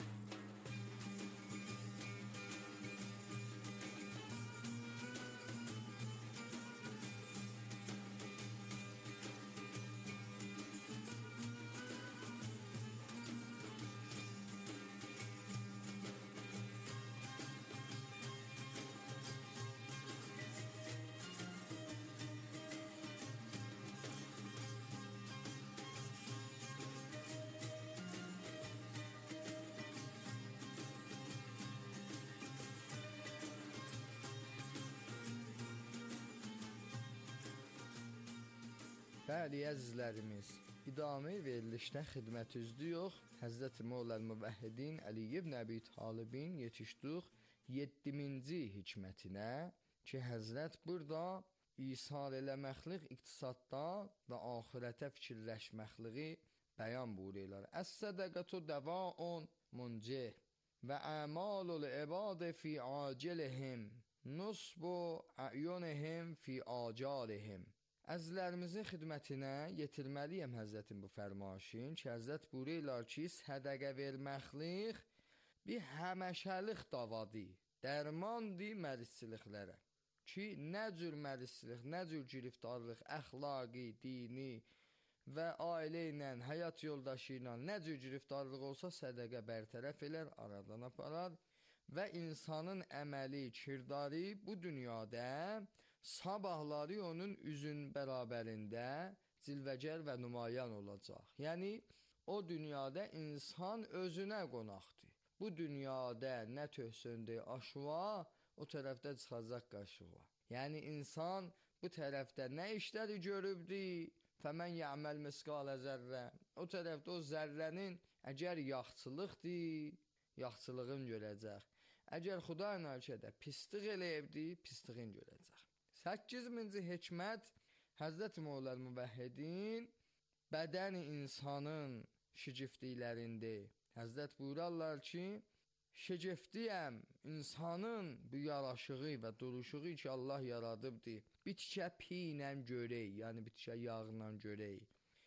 Speaker 9: Bəli, əzizlərimiz, idamə verilişdə xidmət üzlüyük. Həzrəti Mövləl Müvəhhidin Əli ibn Əbi Talibin yetişdik 7-ci hikmətinə ki, Həzrət burada isar eləməklik iqtisadda və axirətə fikirləşməkliği bəyan buyururlar. Əs-sədəqətu dəvaun muncih və əmalul ibadə fi acilihim nusbu əyunihim fi acalihim. Əzizlərimizin xidmətinə yetirməliyəm Həzrətin bu fərmaişin ki, Həzrət buyururlar ki, sədəqə verməklik bir həməşəlik davadır, dərmandır mərizçiliklərə. ki, nə cür mərislik, nə cür giriftarlıq, əxlaqi, dini və ailə ilə, həyat yoldaşı ilə nə cür giriftarlıq olsa sədəqə bərtərəf elər, aradan aparar və insanın əməli, kirdarı bu dünyada sabahları onun üzün bərabərində cilvəgər və nümayan olacaq. Yəni, o dünyada insan özünə qonaqdır. Bu dünyada nə töhsündür aşva, o tərəfdə çıxacaq qaşıva. Yəni, insan bu tərəfdə nə işləri görübdür? Fəmən yəməl misqalə zərrə. O tərəfdə o zərrənin əgər yaxçılıqdır, yaxçılığın görəcək. Əgər Xuday nəlkədə pislik eləyibdir, pisliğin görəcək. 8-ci hikmət Həzrət Mövləl Müvəhhidin bədən insanın şigiftliklərində. Həzrət buyurarlar ki, şigiftiyəm insanın bu yaraşığı və duruşuğu ki Allah yaradıbdır. Bitkə piylə görək, yəni bitkə yağla görək.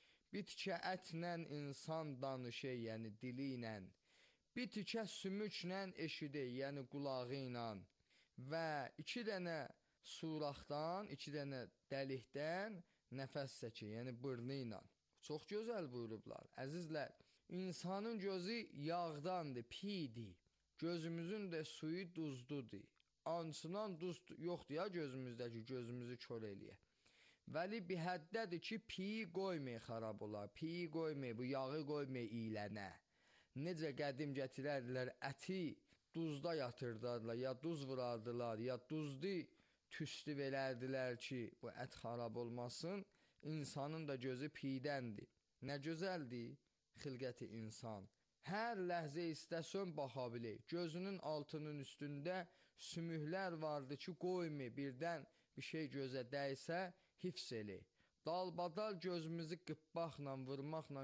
Speaker 9: Bitkə ətlə insan danışək, yəni dili ilə. Bitkə sümüklə eşidək, yəni qulağı ilə. Və 2 dənə suraqdan, 2 dənə dəlikdən nəfəs çəkək, yəni burnu ilə. Çox gözəl buyurublar. Əzizlər, insanın gözü yağdandır, pidir. Gözümüzün də suyu duzdudur. Ansınan duz yoxdur ya gözümüzdəki, gözümüzü kör eləyək. Vəli bir həddədir ki, piyi qoymayı xarab olar, piyi qoymayı, bu yağı qoymayı iyilənə. Necə qədim gətirərdilər, əti duzda yatırdarlar, ya duz vurardılar, ya duzlu tüstü verərdilər ki, bu ət xarab olmasın. İnsanın da gözü piydəndir. Nə gözəldir xilqəti insan. Hər ləhzə istəsən baxa bilir. Gözünün altının üstündə sümüklər vardı ki, qoyma birdən bir şey gözə dəysə, hifz elə. Dalbadal gözümüzü qıppaqla, vurmaqla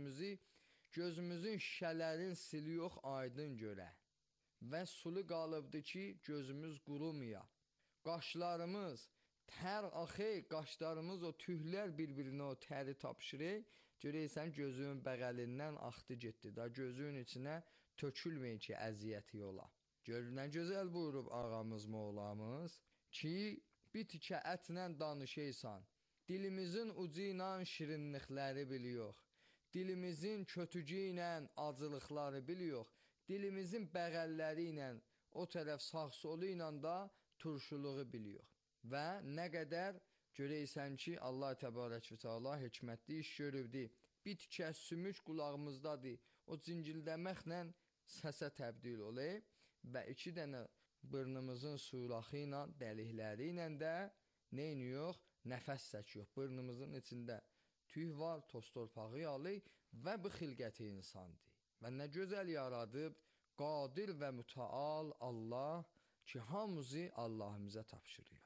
Speaker 9: gözümüzün şişələrin sili yox, aydın görə. Və sulu qalıbdı ki, gözümüz qurumaya. Qaşlarımız tər axı, qaşlarımız o tühlər bir-birinə o təri tapşırır. Görəysən gözünün bəğəlindən axdı getdi da, gözünün içinə tökülməyin ki, əziyyəti yola. Görür, nə gözəl buyurub ağamız, Mövlamız ki, bitkə ətlə danışaysan, dilimizin ucu ilə şirinlikləri biliyor, dilimizin kötücü ilə acılıqları biliyor, dilimizin bəğəlləri ilə o tərəf sağ solu ilə da turşuluğu biliyor. Və nə qədər görəysən ki, Allah Təbarək və Teala hikmətli iş görübdür. Bitkə, sümük qulağımızdadır. O cingildəməklə səsə təbdil olur və 2 dənə burnumuzun suraxı ilə, dəlikləri ilə də neyniyor? Nəfəs çəkiyor. Burnumuzun içində tüy var, toz torpağı alır və bu xilqəti insandır. Və nə gözəl yaradıb, qadir və mütəal Allah ki, hamımızı Allahımıza tapşırıyor.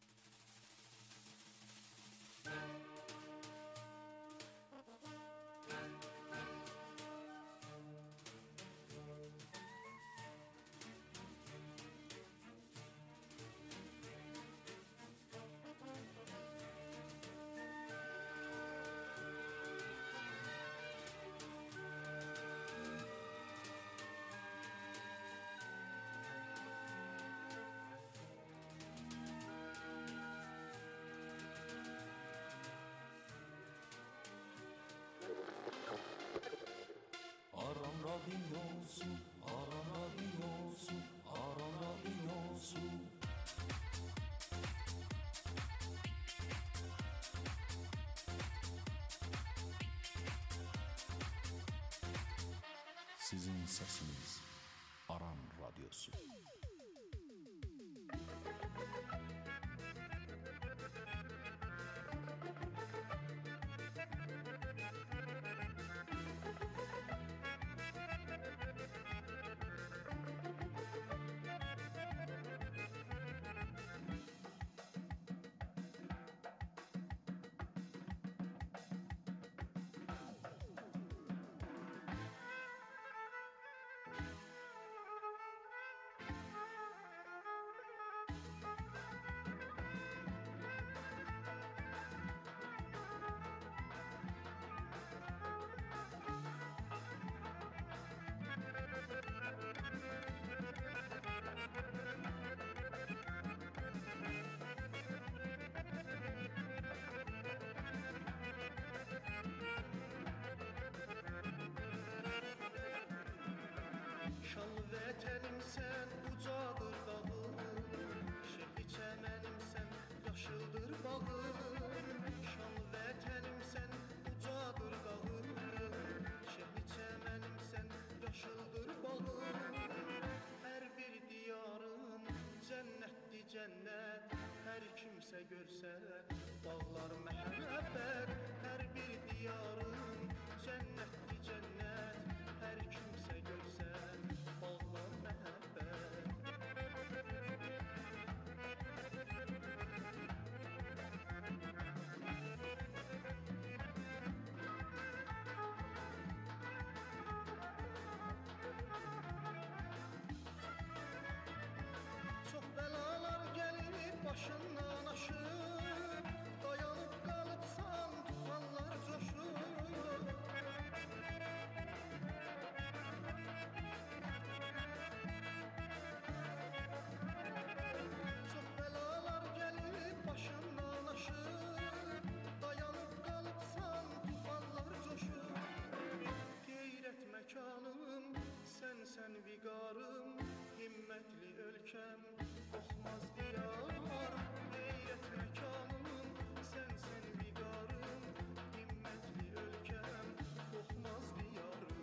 Speaker 2: Aram radyosu, Aram radyosu, Aram radyosu. Sizin sesiniz Aram radyosu.
Speaker 10: yaşıldır bağım, şan vətənimsən, ucadır dağım. Şəhli çəmənimsən, yaşıldır bağım. Hər bir diyarın cənnətdir cənnət. Hər kimsə görsə bağlar məhəbbət. Hər bir diyarın cənnətdir cənnət. Hər kimsə görsə bağlar məhəbbət. Çox bəlalar gəlir başından aşır, dayanıb qalıbsan tufanlar coşur. Çox bəlalar gəlir başından aşır, dayanıb qalıbsan tufanlar coşur. Qeyrət məkanım, sənsən viqarım, himmətli ölkəm, qorxmaz diyar. Qeyrət məkanım, sənsən viqarım, himmətli ölkəm, qorxmaz diyarım.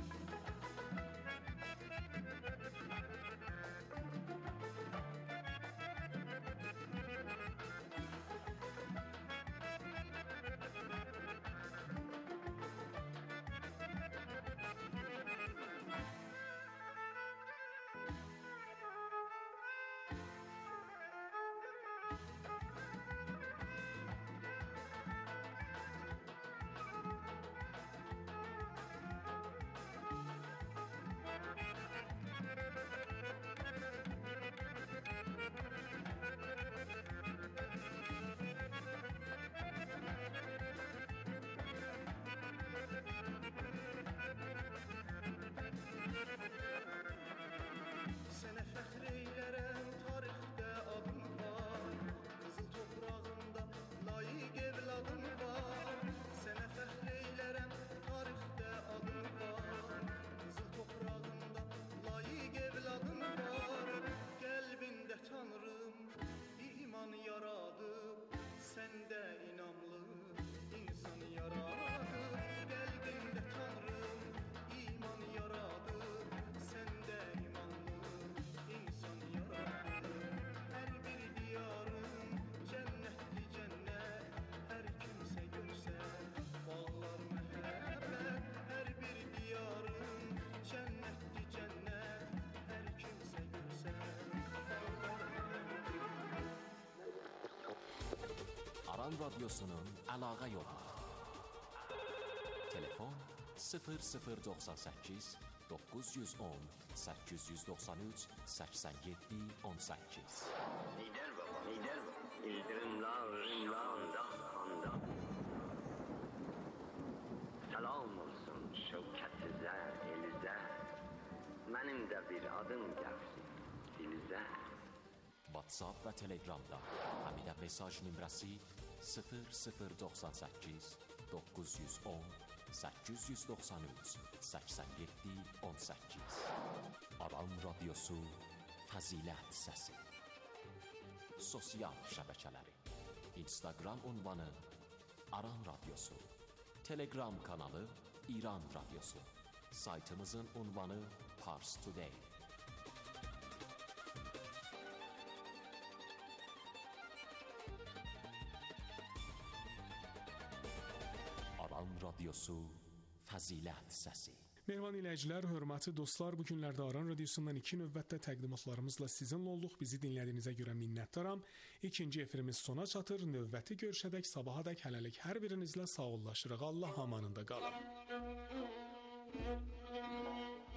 Speaker 10: Sənə fəxr eylərəm, tarixdə adım var. Qızıl toprağında layiq evladım var. Sənə fəxr eylərəm, tarixdə adım var. Qızıl toprağında layiq evladım var. Qəlbində Tanrım iman yaradıb, səndə inamlı insan yaradıb. Qəlbində Tanrım iman yaradıb, səndə imanlı insan yaradıb. Hər bir diyarın cənnətli cənnət. Hər kimsə görsə bağlar məhəbbət. Hər bir diyarın cənnətli cənnət. Hər kimsə görsə bağlar məhəbbət.
Speaker 2: Aran Radyosu'nun əlaqə yolu. Telefon 0098 910 893 87 18.
Speaker 11: Lider baba, lider baba. İldırımlarında anda. Salam olsun şevkətizə, elizə. Mənim də bir adım gəlsin dilizə.
Speaker 2: WhatsApp və Telegramda həmidə mesaj nömrəsi 0098 910 893 87 18. Aran Radyosu Fəzilət Səsi. Sosial şəbəkələri: Instagram ünvanı Aran Radyosu, Telegram kanalı İran Radyosu, saytımızın ünvanı Pars Today. Aran Radyosu Fəzilət Səsi.
Speaker 12: Mehriban dinləyicilər, hörmətli dostlar, bu günlərdə Aran Radiosundan 2 növbətdə təqdimatlarımızla sizinlə olduq. Bizi dinlədiyinizə görə minnətdaram. İkinci efirimiz sona çatır. Növbəti görüşədək, sabahadək hələlik hər birinizlə sağollaşırıq. Allah amanında qalın.